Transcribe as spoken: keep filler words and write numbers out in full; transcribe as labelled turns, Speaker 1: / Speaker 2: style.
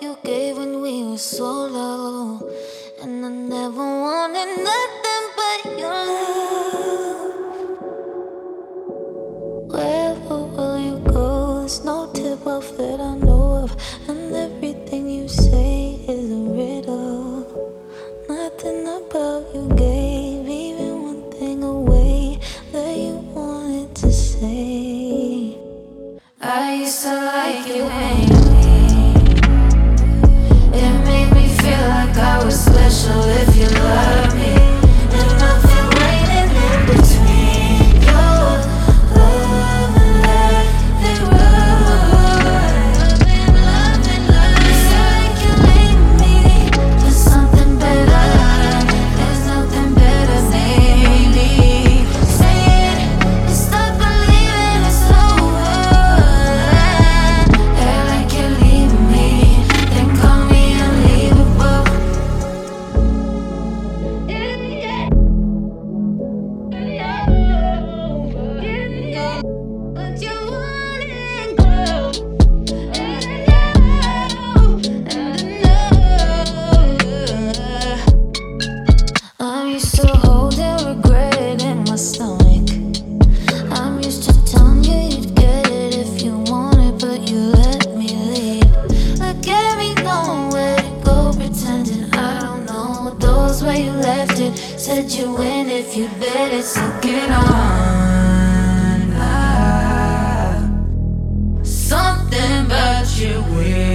Speaker 1: you gave when we were so low. And I never wanted nothing but your love. Wherever will you go? There's no tip off that I know of. And everything you say is a riddle. Nothing about you gave even one thing away that you wanted to say. I used to like you anyway. It made me feel like I was special if you love me. And nothing waiting in between your love and let it run. You feel like you made me for something better. There's nothing better, maybe. Say it and stop believing it's over. Act like you're leaving me, then call me unleavable. But you wouldn't go. And I know, and I know. I'm used to holding regret in my stomach. I'm used to telling you you'd get it if you want it, but you let me lead. Look at me going where to go, pretending I don't know. Those where you left it, said you win if you bet it, so get on. Ah, something about you weird.